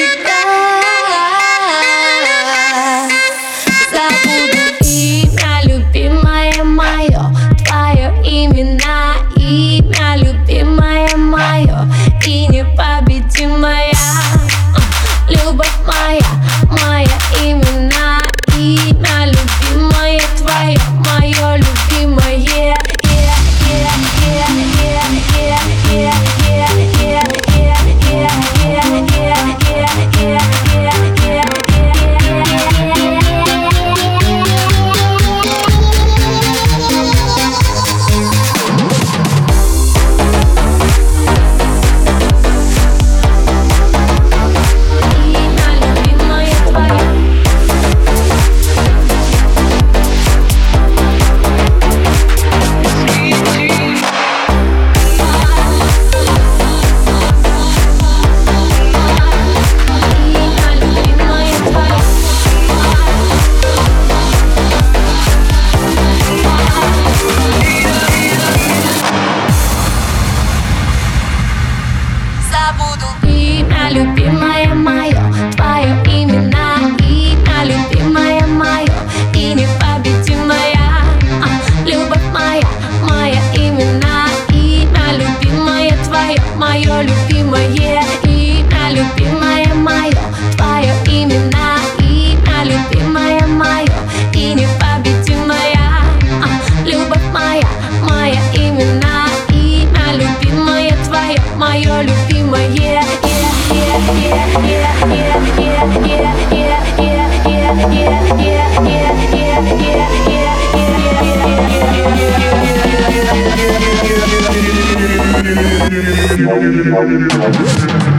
никогда забуду имя, любимое мое, твое имя, любимое мое и непобедимая. Любовь моя, моя имя, любимое твое, мое любимое. Имя, любимое мое, твое имя, любимое мое и непобедимая. Любовь моя, моя имя, любимое твое, мое любимое. Имя, любимое мое, твое имя, любимое мое и непобедимая. Любовь моя, моя имя, любимое твое, мое любимое. Yeah.